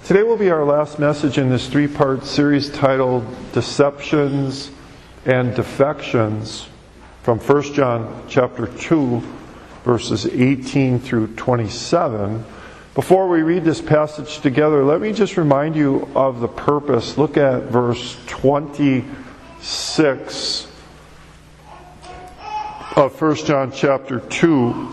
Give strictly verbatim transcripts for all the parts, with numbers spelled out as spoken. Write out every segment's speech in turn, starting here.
Today will be our last message in this three-part series titled Deceptions and Defections from First John chapter two, verses eighteen through twenty-seven. Before we read this passage together, let me just remind you of the purpose. Look at verse twenty-six of First John chapter two.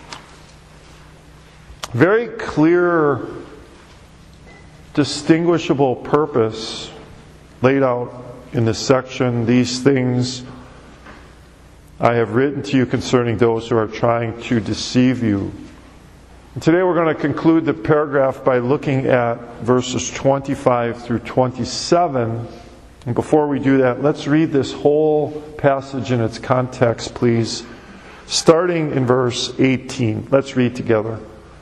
Very clear, distinguishable purpose laid out in this section. These things I have written to you concerning those who are trying to deceive you. And today we're going to conclude the paragraph by looking at verses twenty-five through twenty-seven. And before we do that, let's read this whole passage in its context, please. Starting in verse eighteen. Let's read together.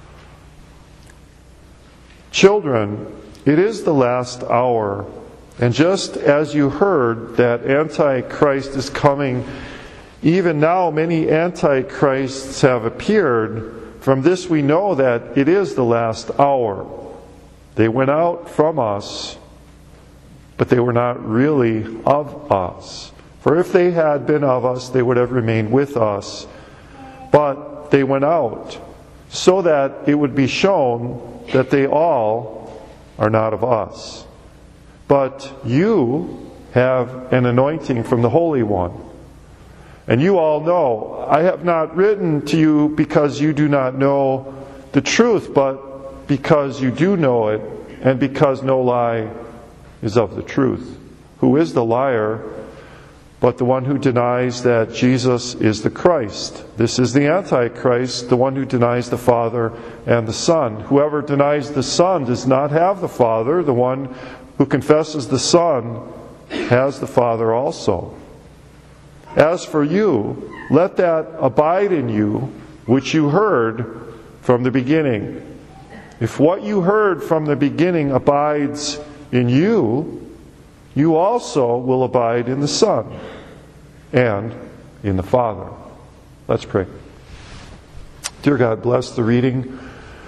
Children, it is the last hour, and just as you heard that Antichrist is coming, even now many Antichrists have appeared. From this we know that it is the last hour. They went out from us, but they were not really of us. For if they had been of us, they would have remained with us. But they went out, so that it would be shown that they all are not of us. But you have an anointing from the Holy One. And you all know, I have not written to you because you do not know the truth, but because you do know it, and because no lie is of the truth. Who is the liar but the one who denies that Jesus is the Christ? This is the Antichrist, the one who denies the Father and the Son. Whoever denies the Son does not have the Father. The one who confesses the Son has the Father also. As for you, let that abide in you which you heard from the beginning. If what you heard from the beginning abides in you, you also will abide in the Son and in the Father. Let's pray. Dear God, bless the reading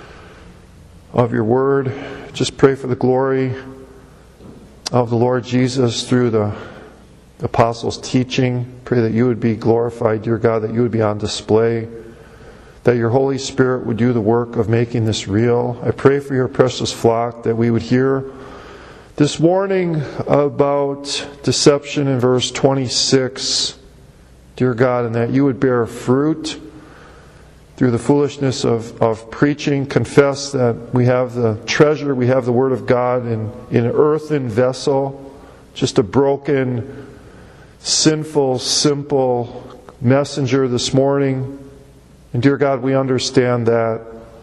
of your word. Just pray for the glory of the Lord Jesus through the apostles' teaching. Pray that you would be glorified, dear God, that you would be on display, that your Holy Spirit would do the work of making this real. I pray for your precious flock, that we would hear this morning about deception in verse twenty-six, dear God, and that you would bear fruit through the foolishness of, of preaching. Confess that we have the treasure, we have the Word of God in, in an earthen vessel, just a broken, sinful, simple messenger this morning. And dear God, we understand that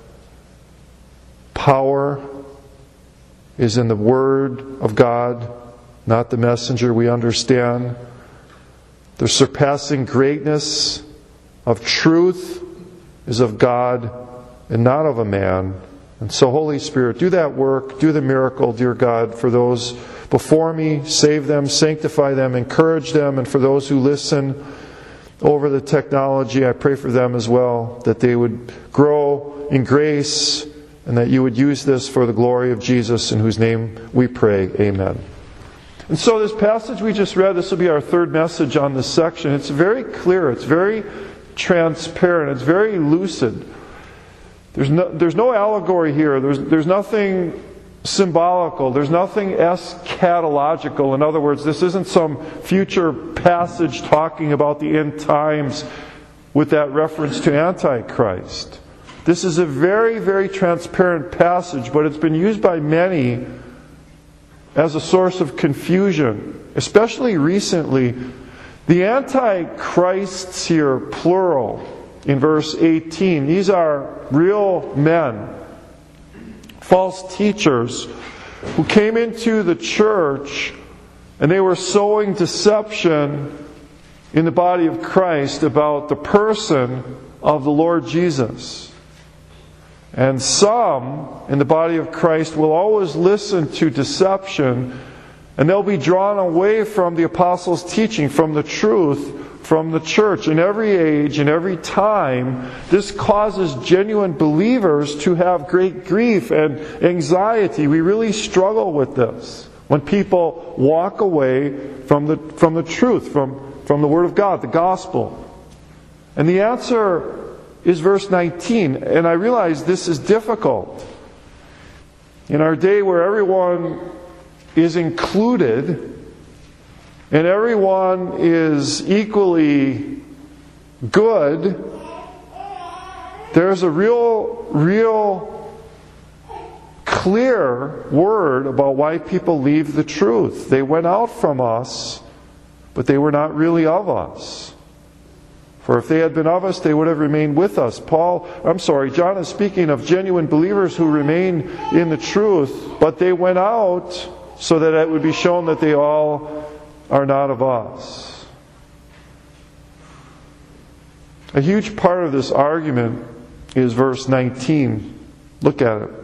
power is in the Word of God, not the messenger. We understand the surpassing greatness of truth is of God and not of a man. And so, Holy Spirit, do that work, do the miracle, dear God, for those before me. Save them, sanctify them, encourage them, and for those who listen over the technology, I pray for them as well, that they would grow in grace and that you would use this for the glory of Jesus, in whose name we pray. Amen. And so this passage we just read, this will be our third message on this section. It's very clear. It's very transparent. It's very lucid. There's no, there's no allegory here. There's, there's nothing symbolical. There's nothing eschatological. In other words, this isn't some future passage talking about the end times with that reference to Antichrist. This is a very, very transparent passage, but it's been used by many as a source of confusion, especially recently. The Antichrists here, plural, in verse eighteen, these are real men, false teachers, who came into the church and they were sowing deception in the body of Christ about the person of the Lord Jesus. And some in the body of Christ will always listen to deception, and they'll be drawn away from the apostles' teaching, from the truth, from the church in every age, in every time. This causes genuine believers to have great grief and anxiety. We really struggle with this when people walk away from the, from the truth, from, from the Word of God, the gospel. And the answer is verse nineteen. And I realize this is difficult. In our day where everyone is included and everyone is equally good, there's a real, real clear word about why people leave the truth. They went out from us, but they were not really of us. For if they had been of us, they would have remained with us. Paul, I'm sorry, John is speaking of genuine believers who remain in the truth, but they went out so that it would be shown that they all are not of us. A huge part of this argument is verse nineteen. Look at it.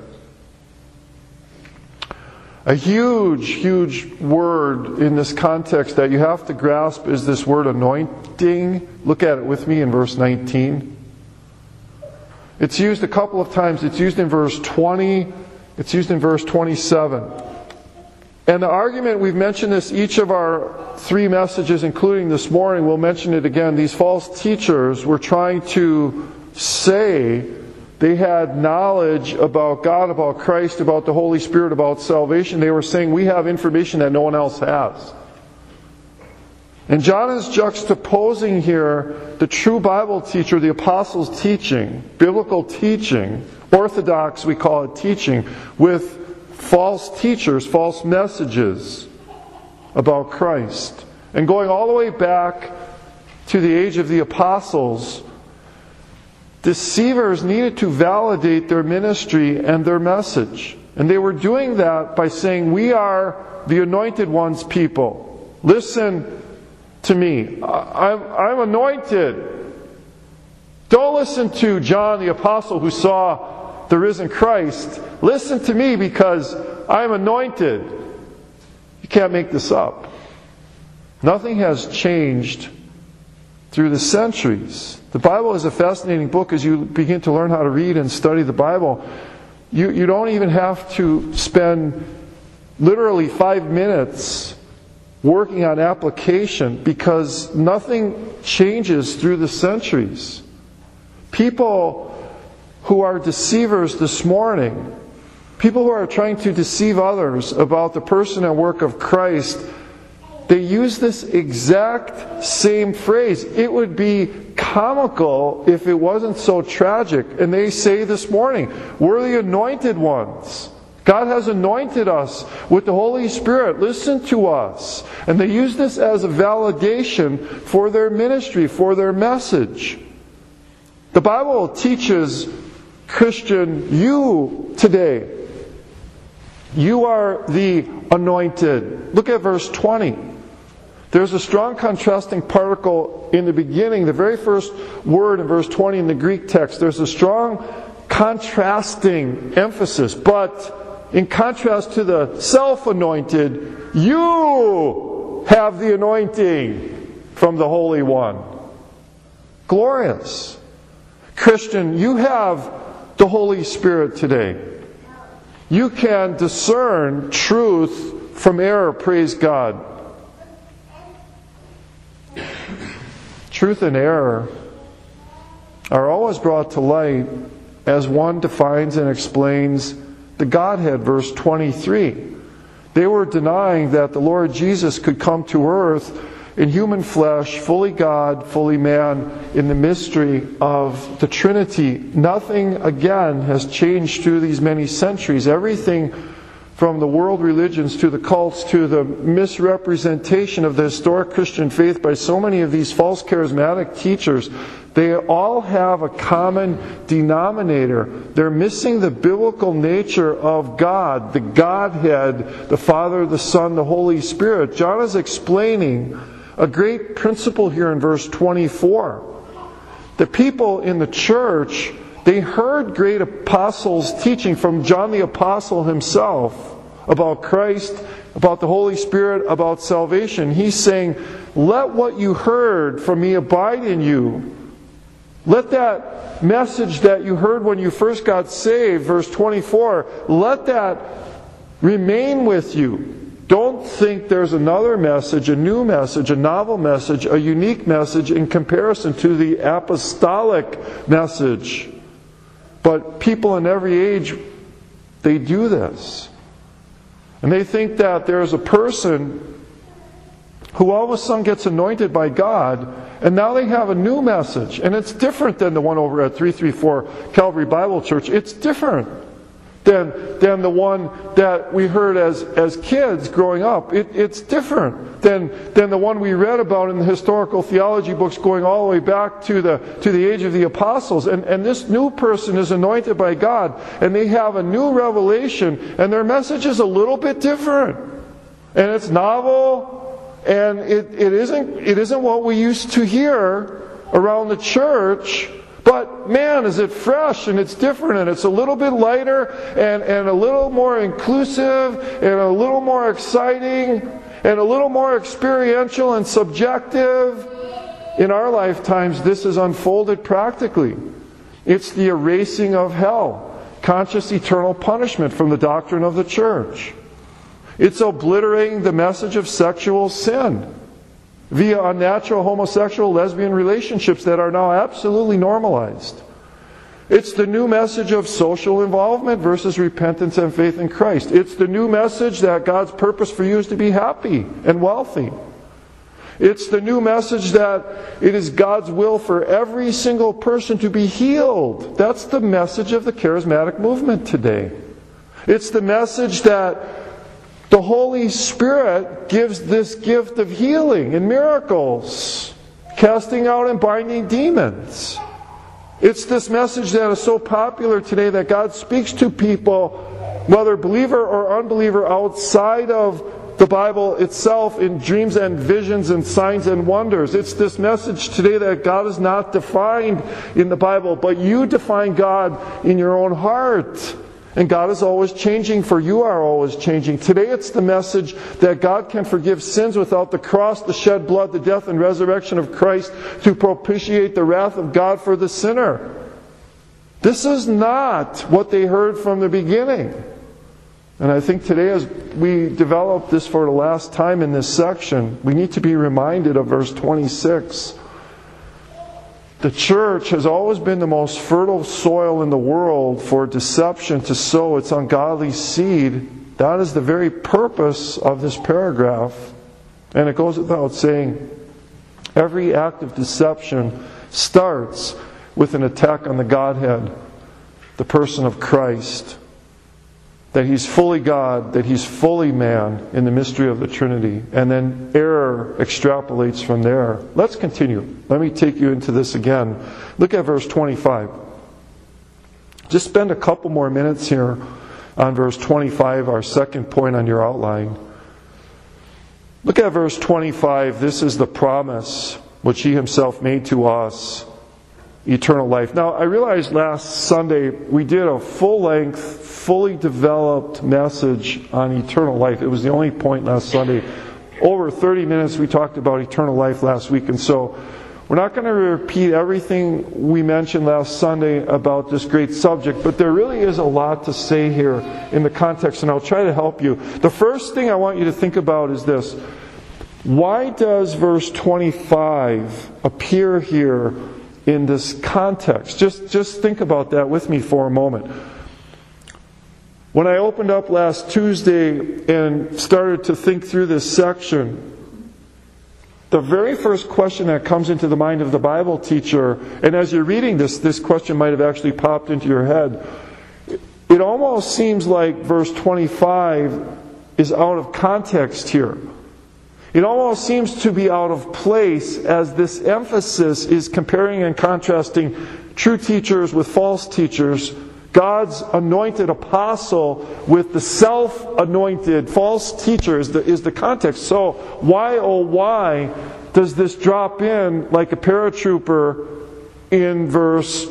A huge, huge word in this context that you have to grasp is this word anointing. Look at it with me in verse nineteen. It's used a couple of times. It's used in verse twenty. It's used in verse twenty-seven. And the argument, we've mentioned this each of our three messages, including this morning, we'll mention it again. These false teachers were trying to say they had knowledge about God, about Christ, about the Holy Spirit, about salvation. They were saying we have information that no one else has. And John is juxtaposing here the true Bible teacher, the apostles' teaching, biblical teaching, orthodox we call it teaching, with false teachers, false messages about Christ. And going all the way back to the age of the apostles, deceivers needed to validate their ministry and their message. And they were doing that by saying, we are the anointed one's people. Listen to me. I'm, I'm anointed. Don't listen to John the apostle who saw the risen Christ. Listen to me because I'm anointed. You can't make this up. Nothing has changed through the centuries. The Bible is a fascinating book as you begin to learn how to read and study the Bible. You, you don't even have to spend literally five minutes working on application because nothing changes through the centuries. People who are deceivers this morning, people who are trying to deceive others about the person and work of Christ, they use this exact same phrase. It would be comical if it wasn't so tragic. And they say this morning, we're the anointed ones. God has anointed us with the Holy Spirit. Listen to us. And they use this as a validation for their ministry, for their message. The Bible teaches Christian, you today, you are the anointed. Look at verse twenty. There's a strong contrasting particle in the beginning, the very first word in verse twenty in the Greek text. There's a strong contrasting emphasis. But in contrast to the self-anointed, you have the anointing from the Holy One. Glorious. Christian, you have the Holy Spirit today. You can discern truth from error, praise God. Truth and error are always brought to light as one defines and explains the Godhead, verse twenty-three. They were denying that the Lord Jesus could come to earth in human flesh, fully God, fully man, in the mystery of the Trinity. Nothing, again, has changed through these many centuries. Everything from the world religions to the cults to the misrepresentation of the historic Christian faith by so many of these false charismatic teachers, they all have a common denominator. They're missing the biblical nature of God, the Godhead, the Father, the Son, the Holy Spirit. John is explaining a great principle here in verse twenty-four. The people in the church, they heard great apostles teaching from John the Apostle himself about Christ, about the Holy Spirit, about salvation. He's saying, let what you heard from me abide in you. Let that message that you heard when you first got saved, verse twenty-four, let that remain with you. Don't think there's another message, a new message, a novel message, a unique message in comparison to the apostolic message. But people in every age, they do this. And they think that there's a person who all of a sudden gets anointed by God, and now they have a new message. And it's different than the one over at three thirty-four Calvary Bible Church. It's different than, than the one that we heard as, as kids growing up. It, it's different than, than the one we read about in the historical theology books going all the way back to the, to the age of the apostles. And, and this new person is anointed by God, and they have a new revelation, and their message is a little bit different. And it's novel. And it, it isn't it isn't what we used to hear around the church, but man, is it fresh and it's different and it's a little bit lighter and, and a little more inclusive and a little more exciting and a little more experiential and subjective. In our lifetimes, this is unfolded practically. It's the erasing of hell, conscious eternal punishment from the doctrine of the church. It's obliterating the message of sexual sin via unnatural homosexual lesbian relationships that are now absolutely normalized. It's the new message of social involvement versus repentance and faith in Christ. It's the new message that God's purpose for you is to be happy and wealthy. It's the new message that it is God's will for every single person to be healed. That's the message of the charismatic movement today. It's the message that the Holy Spirit gives this gift of healing and miracles, casting out and binding demons. It's this message that is so popular today that God speaks to people, whether believer or unbeliever, outside of the Bible itself in dreams and visions and signs and wonders. It's this message today that God is not defined in the Bible, but you define God in your own heart. And God is always changing, for you are always changing. Today it's the message that God can forgive sins without the cross, the shed blood, the death and resurrection of Christ to propitiate the wrath of God for the sinner. This is not what they heard from the beginning. And I think today as we develop this for the last time in this section, we need to be reminded of verse twenty-six. The church has always been the most fertile soil in the world for deception to sow its ungodly seed. That is the very purpose of this paragraph. And it goes without saying, every act of deception starts with an attack on the Godhead, the person of Christ. That He's fully God, that He's fully man in the mystery of the Trinity. And then error extrapolates from there. Let's continue. Let me take you into this again. Look at verse twenty-five. Just spend a couple more minutes here on verse twenty-five, our second point on your outline. Look at verse twenty-five. This is the promise which He Himself made to us. Eternal life. Now, I realized last Sunday we did a full-length, fully developed message on eternal life. It was the only point last Sunday. Over thirty minutes we talked about eternal life last week, and so we're not going to repeat everything we mentioned last Sunday about this great subject, but there really is a lot to say here in the context, and I'll try to help you. The first thing I want you to think about is this. Why does verse twenty-five appear here in this context? Just, just think about that with me for a moment. When I opened up last Tuesday and started to think through this section, the very first question that comes into the mind of the Bible teacher, and as you're reading this, this question might have actually popped into your head. It almost seems like verse twenty-five is out of context here. It almost seems to be out of place as this emphasis is comparing and contrasting true teachers with false teachers, God's anointed apostle with the self-anointed false teacher is the, is the context. So why, oh why, does this drop in like a paratrooper in verse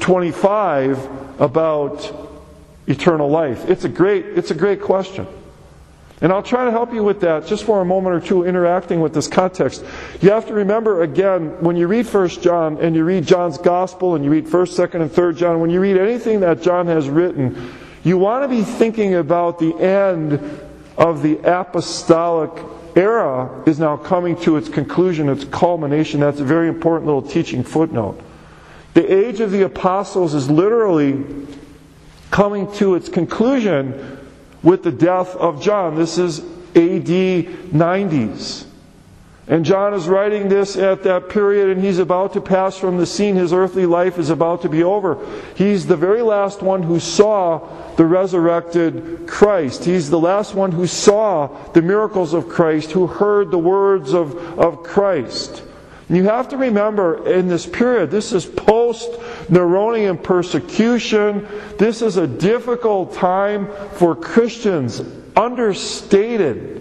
twenty-five about eternal life? It's a great, it's a great question. And I'll try to help you with that just for a moment or two, interacting with this context. You have to remember, again, when you read First John and you read John's Gospel and you read First, Second, and Third John, when you read anything that John has written, you want to be thinking about the end of the apostolic era is now coming to its conclusion, its culmination. That's a very important little teaching footnote. The age of the apostles is literally coming to its conclusion with the death of John. This is A D nineties. And John is writing this at that period, and he's about to pass from the scene. His earthly life is about to be over. He's the very last one who saw the resurrected Christ. He's the last one who saw the miracles of Christ, who heard the words of, of Christ. And you have to remember, in this period, this is post-Neronian persecution. This is a difficult time for Christians, understated.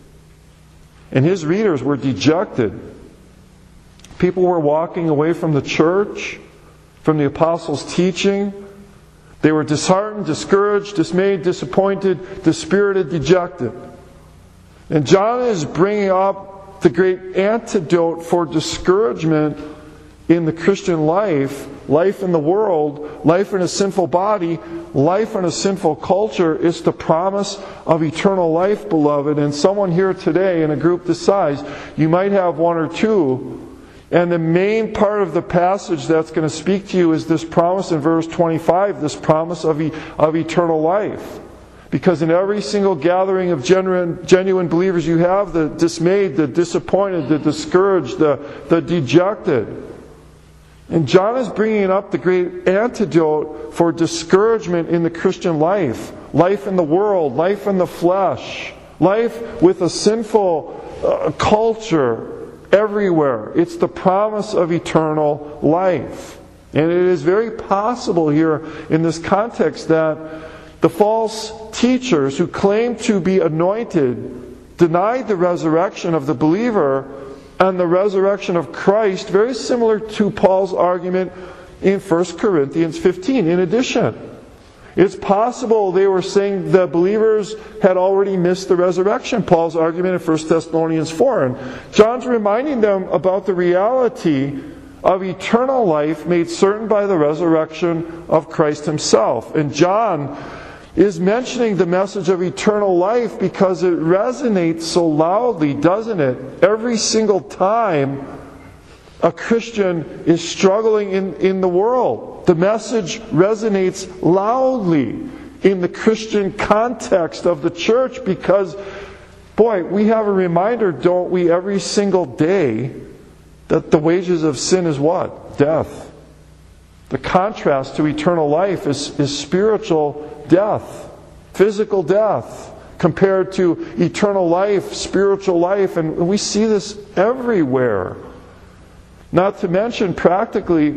And his readers were dejected. People were walking away from the church, from the apostles' teaching. They were disheartened, discouraged, dismayed, disappointed, dispirited, dejected. And John is bringing up the great antidote for discouragement in the Christian life, life in the world, life in a sinful body, life in a sinful culture. It's the promise of eternal life, beloved. And someone here today in a group this size, you might have one or two. And the main part of the passage that's going to speak to you is this promise in verse twenty-five, this promise of, e- of eternal life. Because in every single gathering of genuine, genuine believers, you have the dismayed, the disappointed, the discouraged, the, the dejected. And John is bringing up the great antidote for discouragement in the Christian life. Life in the world, life in the flesh, life with a sinful uh, culture everywhere. It's the promise of eternal life. And it is very possible here in this context that the false teachers who claim to be anointed denied the resurrection of the believer and the resurrection of Christ, very similar to Paul's argument in First Corinthians fifteen. In addition, it's possible they were saying the believers had already missed the resurrection, Paul's argument in First Thessalonians four. And John's reminding them about the reality of eternal life made certain by the resurrection of Christ himself. And John is mentioning the message of eternal life because it resonates so loudly, doesn't it? Every single time a Christian is struggling in, in the world, the message resonates loudly in the Christian context of the church because, boy, we have a reminder, don't we, every single day that the wages of sin is what? Death. The contrast to eternal life is, is spiritual death, physical death, compared to eternal life, spiritual life. And we see this everywhere. Not to mention, practically,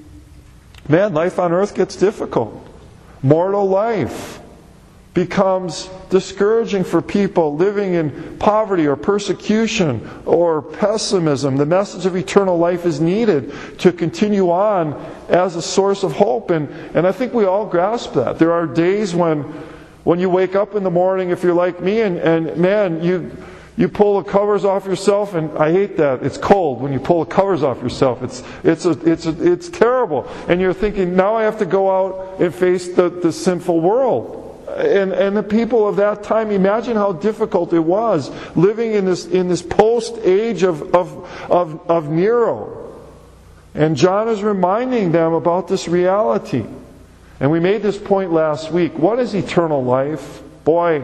man, life on earth gets difficult. Mortal life becomes discouraging for people living in poverty or persecution or pessimism. The message of eternal life is needed to continue on as a source of hope. And, and I think we all grasp that. There are days when when you wake up in the morning, if you're like me, and, and man, you you pull the covers off yourself, and I hate that. It's cold when you pull the covers off yourself. It's it's a, it's a, it's terrible. And you're thinking, now I have to go out and face the, the sinful world. And, and the people of that time, imagine how difficult it was living in this in this post-age of, of, of, of Nero. And John is reminding them about this reality. And we made this point last week. What is eternal life? Boy,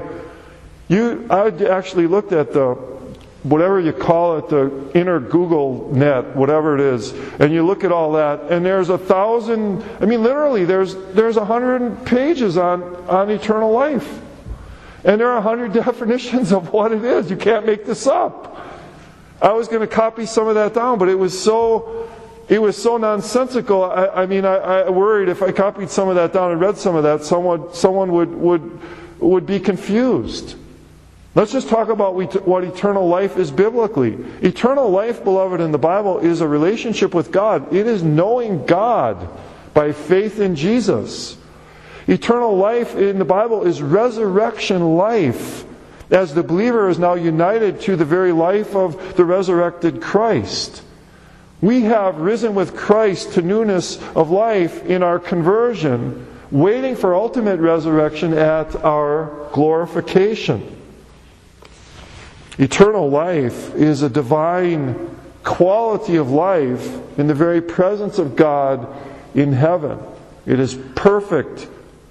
you I actually looked at the, whatever you call it, the inner Google net, whatever it is, and you look at all that, and there's a thousand, I mean literally there's there's a hundred pages on, on eternal life. And there are a hundred definitions of what it is. You can't make this up. I was going to copy some of that down, but it was so it was so nonsensical. I, I mean, I, I worried if I copied some of that down and read some of that, someone someone would would would be confused. Let's just talk about what eternal life is biblically. Eternal life, beloved, in the Bible is a relationship with God. It is knowing God by faith in Jesus. Eternal life in the Bible is resurrection life. as the believer is now united to the very life of the resurrected Christ. We have risen with Christ to newness of life in our conversion, waiting for ultimate resurrection at our glorification. Eternal life is a divine quality of life in the very presence of God in heaven. It is perfect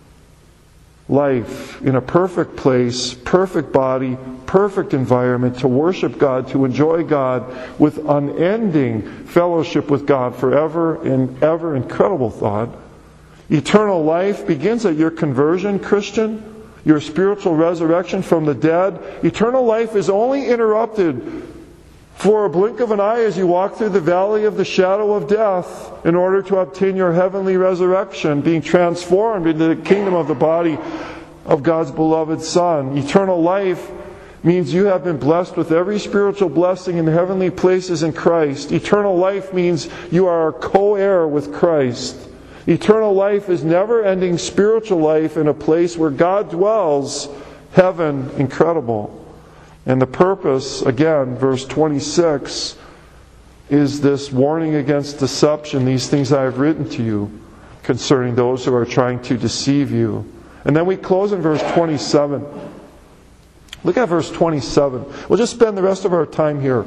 life in a perfect place, perfect body, perfect environment to worship God, to enjoy God with unending fellowship with God forever and ever. Incredible thought. Eternal life begins at your conversion, Christian, your spiritual resurrection from the dead. Eternal life is only interrupted for a blink of an eye as you walk through the valley of the shadow of death in order to obtain your heavenly resurrection, being transformed into the kingdom of the body of God's beloved Son. Eternal life means you have been blessed with every spiritual blessing in the heavenly places in Christ. Eternal life means you are a co-heir with Christ. Eternal life is never-ending spiritual life in a place where God dwells, heaven incredible. And the purpose, again, verse twenty-six, is this warning against deception. These things I have written to you concerning those who are trying to deceive you. And then we close in verse twenty-seven. Look at verse twenty-seven. We'll just spend the rest of our time here.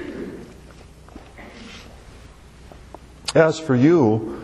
As for you,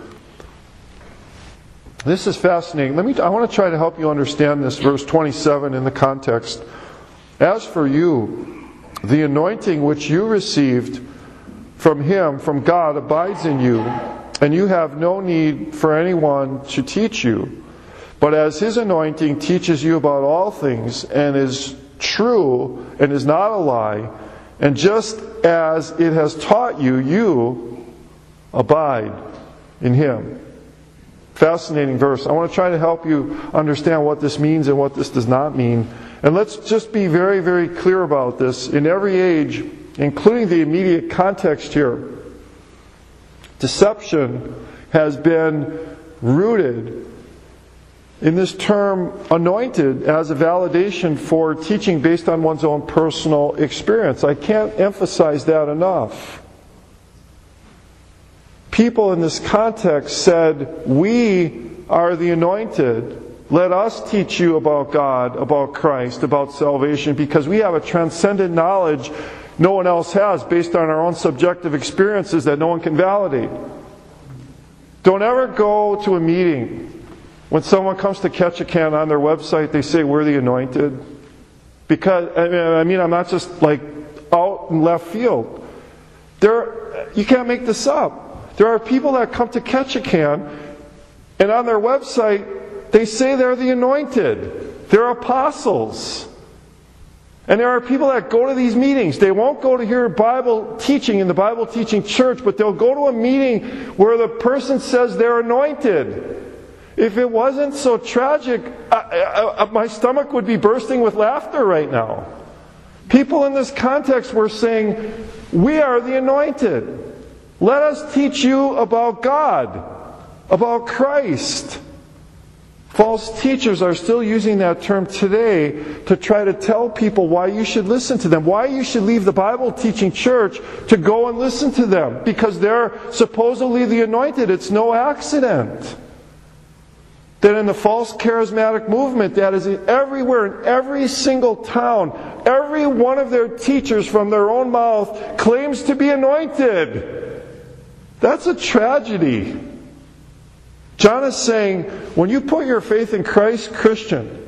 this is fascinating. Let me. I want to try to help you understand this verse twenty-seven in the context. As for you, the anointing which you received from Him, from God, abides in you, and you have no need for anyone to teach you. But as His anointing teaches you about all things, and is true, and is not a lie, and just as it has taught you, you abide in Him. Fascinating verse. I want to try to help you understand what this means and what this does not mean. And let's just be very, very clear about this. In every age, including the immediate context here, deception has been rooted in this term anointed as a validation for teaching based on one's own personal experience. I can't emphasize that enough. People in this context said, we are the anointed. Let us teach you about God, about Christ, about salvation, because we have a transcendent knowledge no one else has based on our own subjective experiences that no one can validate. Don't ever go to a meeting when someone comes to Ketchikan on their website, they say, we're the anointed. Because, I mean, I'm not just like out in left field. There, you can't make this up. There are people that come to Ketchikan, and on their website, they say they're the anointed. They're apostles. And there are people that go to these meetings. They won't go to hear Bible teaching in the Bible teaching church, but they'll go to a meeting where the person says they're anointed. If it wasn't so tragic, I, I, I, my stomach would be bursting with laughter right now. People in this context were saying, we are the anointed. Let us teach you about God, about Christ. False teachers are still using that term today to try to tell people why you should listen to them, why you should leave the Bible teaching church to go and listen to them, because they're supposedly the anointed. It's no accident that in the false charismatic movement that is everywhere, in every single town, every one of their teachers from their own mouth claims to be anointed. That's a tragedy. John is saying, when you put your faith in Christ, Christian,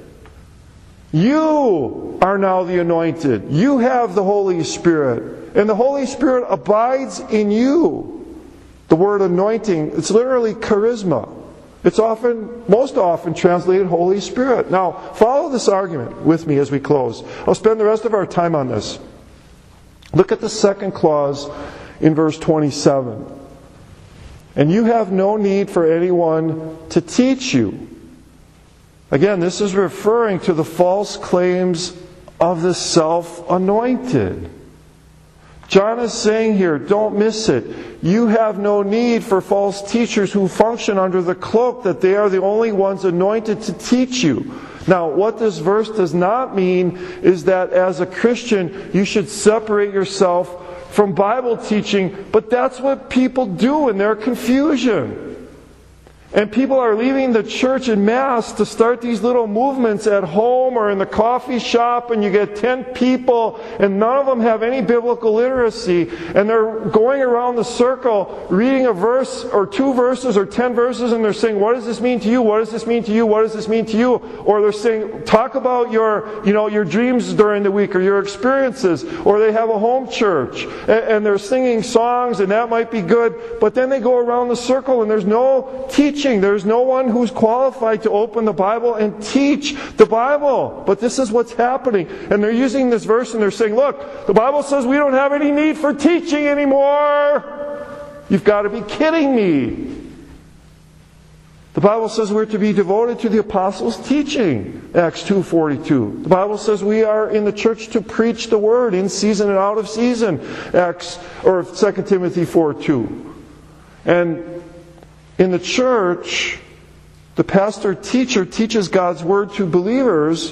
you are now the anointed. You have the Holy Spirit. And the Holy Spirit abides in you. The word anointing, it's literally charisma. It's often, most often translated Holy Spirit. Now, follow this argument with me as we close. I'll spend the rest of our time on this. Look at the second clause in verse twenty-seven. And you have no need for anyone to teach you. Again, this is referring to the false claims of the self-anointed. John is saying here, don't miss it. You have no need for false teachers who function under the cloak that they are the only ones anointed to teach you. Now, what this verse does not mean is that as a Christian you should separate yourself from Bible teaching, but that's what people do in their confusion. And people are leaving the church en masse to start these little movements at home or in the coffee shop, and you get ten people and none of them have any biblical literacy, and they're going around the circle reading a verse or two verses or ten verses, and they're saying, what does this mean to you? What does this mean to you? What does this mean to you? Or they're saying, talk about your, you know, your dreams during the week or your experiences. Or they have a home church and, and they're singing songs, and that might be good, but then they go around the circle and there's no teaching. There's no one who's qualified to open the Bible and teach the Bible. But this is what's happening. And they're using this verse and they're saying, look, the Bible says we don't have any need for teaching anymore. You've got to be kidding me. The Bible says we're to be devoted to the apostles' teaching, Acts two forty-two. The Bible says we are in the church to preach the word in season and out of season, Acts or Second Timothy four two. And in the church, the pastor-teacher teaches God's Word to believers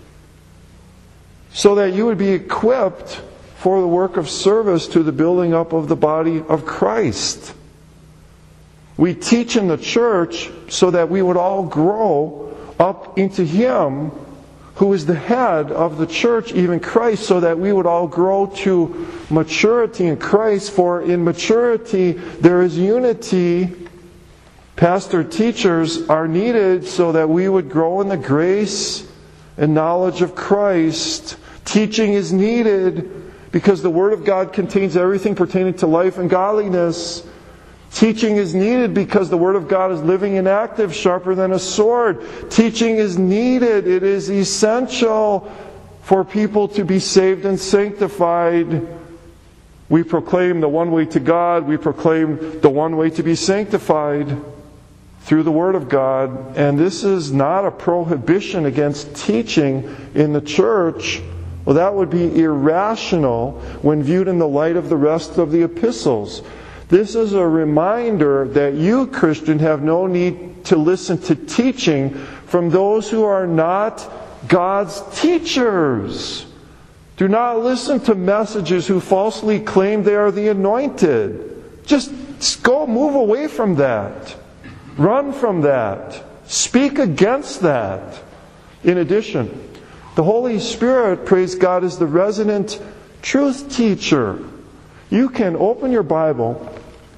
so that you would be equipped for the work of service to the building up of the body of Christ. We teach in the church so that we would all grow up into Him who is the head of the church, even Christ, so that we would all grow to maturity in Christ. For in maturity there is unity. Pastor teachers are needed so that we would grow in the grace and knowledge of Christ. Teaching is needed because the Word of God contains everything pertaining to life and godliness. Teaching is needed because the Word of God is living and active, sharper than a sword. Teaching is needed. It is essential for people to be saved and sanctified. We proclaim the one way to God. We proclaim the one way to be sanctified through the Word of God. And this is not a prohibition against teaching in the church. Well, that would be irrational when viewed in the light of the rest of the epistles. This is a reminder that you, Christian, have no need to listen to teaching from those who are not God's teachers. Do not listen to messages who falsely claim they are the anointed. Just go, move away from that. Run from that. Speak against that. In addition, the Holy Spirit, praise God, is the resident truth teacher. You can open your Bible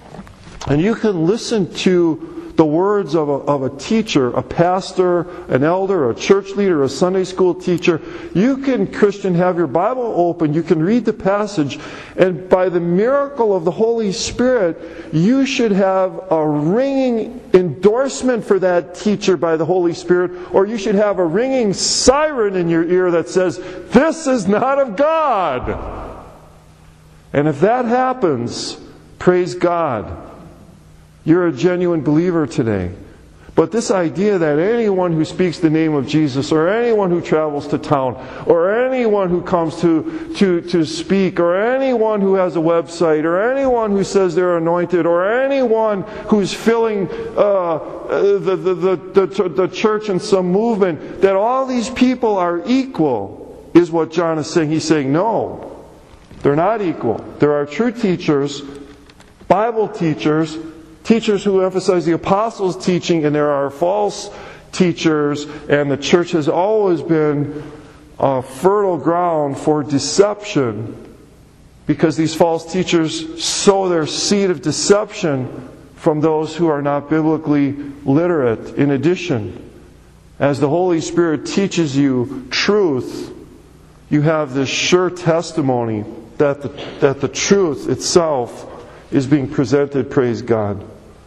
and you can listen to the words of a, of a teacher, a pastor, an elder, a church leader, a Sunday school teacher. You can, Christian, have your Bible open. You can read the passage. And by the miracle of the Holy Spirit, you should have a ringing endorsement for that teacher by the Holy Spirit. Or you should have a ringing siren in your ear that says, this is not of God. And if that happens, praise God. You're a genuine believer today. But this idea that anyone who speaks the name of Jesus, or anyone who travels to town, or anyone who comes to, to, to speak, or anyone who has a website, or anyone who says they're anointed, or anyone who's filling uh, the, the, the, the, the church in some movement, that all these people are equal, is what John is saying. He's saying, no, they're not equal. There are true teachers, Bible teachers, teachers who emphasize the apostles' teaching, and there are false teachers, and the church has always been a fertile ground for deception because these false teachers sow their seed of deception from those who are not biblically literate. In addition, as the Holy Spirit teaches you truth, you have this sure testimony that the, that the truth itself is being presented, praise God.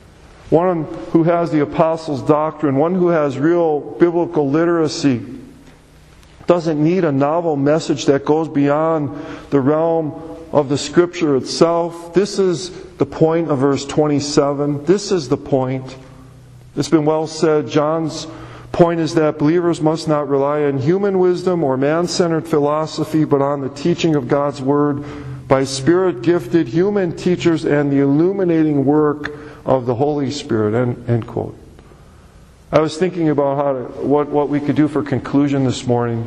One who has the apostles' doctrine, one who has real biblical literacy, doesn't need a novel message that goes beyond the realm of the Scripture itself. This is the point of verse twenty-seven. This is the point. It's been well said. John's point is that believers must not rely on human wisdom or man-centered philosophy, but on the teaching of God's Word by Spirit-gifted human teachers and the illuminating work of the Holy Spirit. End, end quote. I was thinking about how to, what, what we could do for conclusion this morning.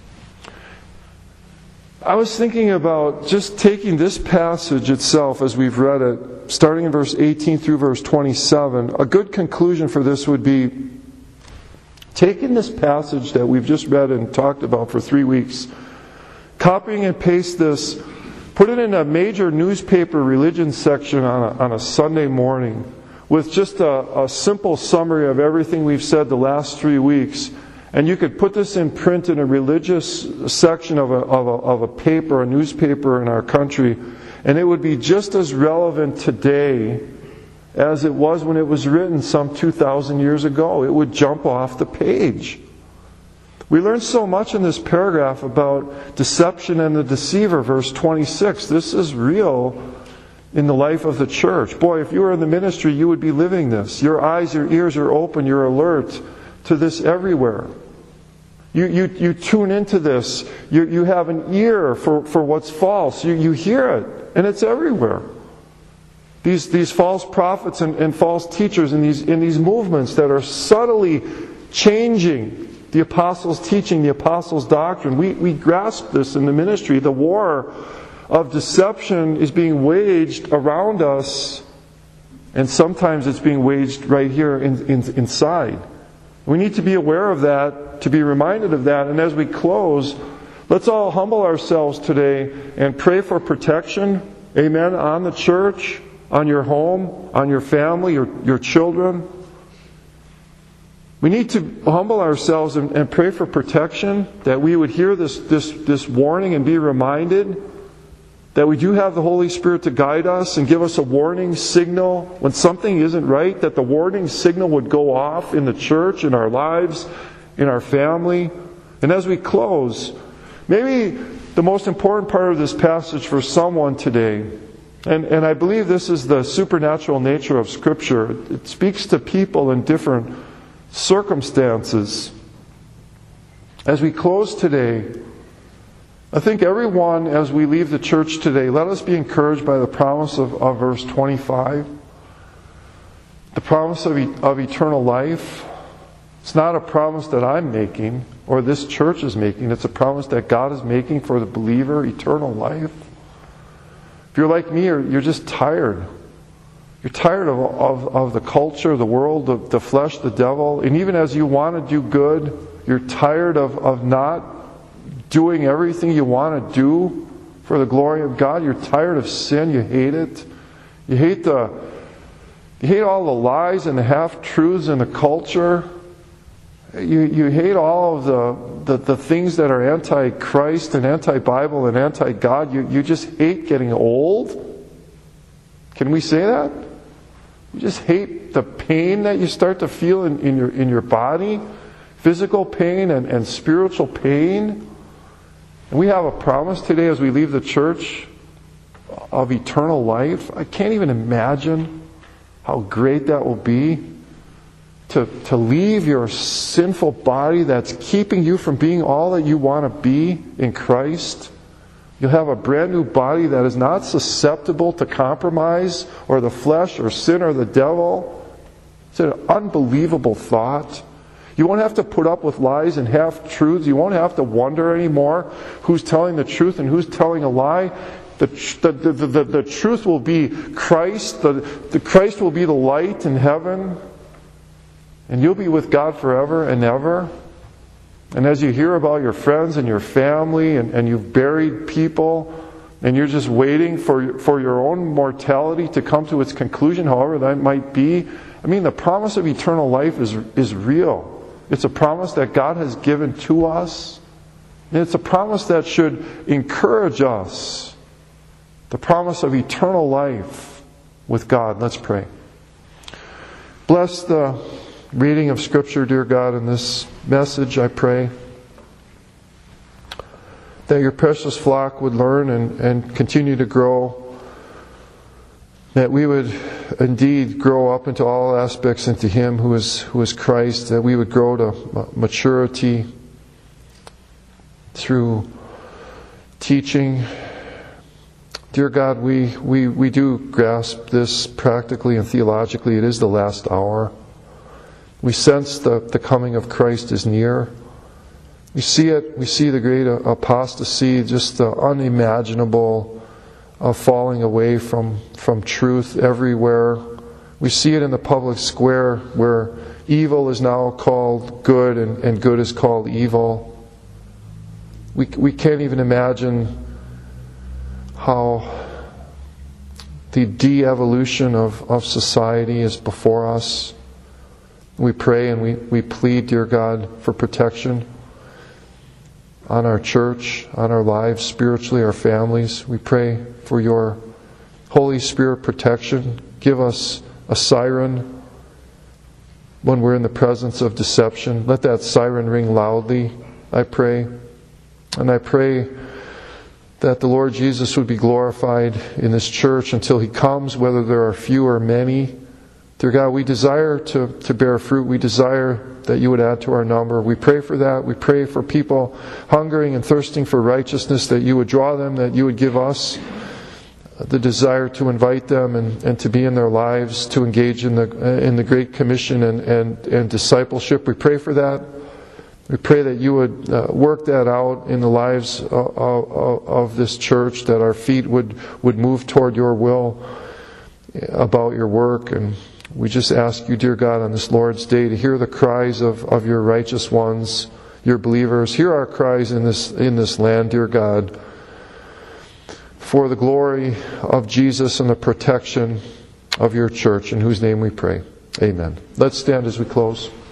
I was thinking about just taking this passage itself as we've read it, starting in verse eighteen through verse twenty-seven. A good conclusion for this would be taking this passage that we've just read and talked about for three weeks, copying and paste this, put it in a major newspaper religion section on a, on a Sunday morning with just a, a simple summary of everything we've said the last three weeks. And you could put this in print in a religious section of a, of a, of a paper, a newspaper in our country, and it would be just as relevant today as it was when it was written some two thousand years ago. It would jump off the page. We learned so much in this paragraph about deception and the deceiver, verse twenty-six. This is real in the life of the church. Boy, if you were in the ministry, you would be living this. Your eyes, your ears are open, you're alert to this everywhere. You, you, you tune into this. You, you have an ear for, for what's false. You, you hear it, and it's everywhere. These, these false prophets and, and false teachers in these, in these movements that are subtly changing the apostles' teaching, the apostles' doctrine. We, we grasp this in the ministry. The war of deception is being waged around us, and sometimes it's being waged right here in, in, inside. We need to be aware of that, to be reminded of that. And as we close, let's all humble ourselves today and pray for protection, amen, on the church, on your home, on your family, your, your children. We need to humble ourselves and, and pray for protection, that we would hear this, this, this warning and be reminded that we do have the Holy Spirit to guide us and give us a warning signal when something isn't right, that the warning signal would go off in the church, in our lives, in our family. And as we close, maybe the most important part of this passage for someone today, and, and I believe this is the supernatural nature of Scripture. It speaks to people in different circumstances. As we close today, I think everyone, as we leave the church today, let us be encouraged by the promise of, of verse twenty-five. The promise of, e- of eternal life. It's not a promise that I'm making or this church is making. It's a promise that God is making for the believer, eternal life. If you're like me, you're, you're just tired. You're tired of, of, of the culture, the world, the, the flesh, the devil. And even as you want to do good, you're tired of, of not doing everything you want to do for the glory of God. You're tired of sin. You hate it. You hate the you hate all the lies and the half-truths in the culture. You you hate all of the, the, the things that are anti-Christ and anti-Bible and anti-God. You, you just hate getting old. Can we say that? You just hate the pain that you start to feel in, in your in your body. Physical pain and, and spiritual pain. And we have a promise today as we leave the church of eternal life. I can't even imagine how great that will be to, to leave your sinful body that's keeping you from being all that you want to be in Christ. You'll have a brand new body that is not susceptible to compromise or the flesh or sin or the devil. It's an unbelievable thought. You won't have to put up with lies and half-truths. You won't have to wonder anymore who's telling the truth and who's telling a lie. The, the, the, the, the truth will be Christ. The, the Christ will be the light in heaven. And you'll be with God forever and ever. And as you hear about your friends and your family and, and you've buried people and you're just waiting for, for your own mortality to come to its conclusion, however that might be, I mean, the promise of eternal life is, is real. It's a promise that God has given to us. And it's a promise that should encourage us. The promise of eternal life with God. Let's pray. Bless the reading of Scripture, dear God, in this message, I pray. That your precious flock would learn and, and continue to grow. That we would indeed grow up into all aspects into Him who is who is Christ. That we would grow to maturity through teaching. Dear God, we, we, we do grasp this practically and theologically. It is the last hour. We sense the, the coming of Christ is near. We see it, we see the great apostasy, just the unimaginable uh, falling away from, from truth everywhere. We see it in the public square where evil is now called good and, and good is called evil. We, we can't even imagine how the de-evolution of, of society is before us. We pray and we, we plead, dear God, for protection on our church, on our lives, spiritually, our families. We pray for your Holy Spirit protection. Give us a siren when we're in the presence of deception. Let that siren ring loudly, I pray. And I pray that the Lord Jesus would be glorified in this church until He comes, whether there are few or many. Dear God, we desire to, to bear fruit. We desire that you would add to our number. We pray for that. We pray for people hungering and thirsting for righteousness, that you would draw them, that you would give us the desire to invite them and, and to be in their lives, to engage in the in the Great Commission and, and, and discipleship. We pray for that. We pray that you would uh, work that out in the lives of, of, of this church, that our feet would, would move toward your will about your work. And we just ask you, dear God, on this Lord's Day to hear the cries of, of your righteous ones, your believers. Hear our cries in this in this land, dear God, for the glory of Jesus and the protection of your church, in whose name we pray. Amen. Let's stand as we close.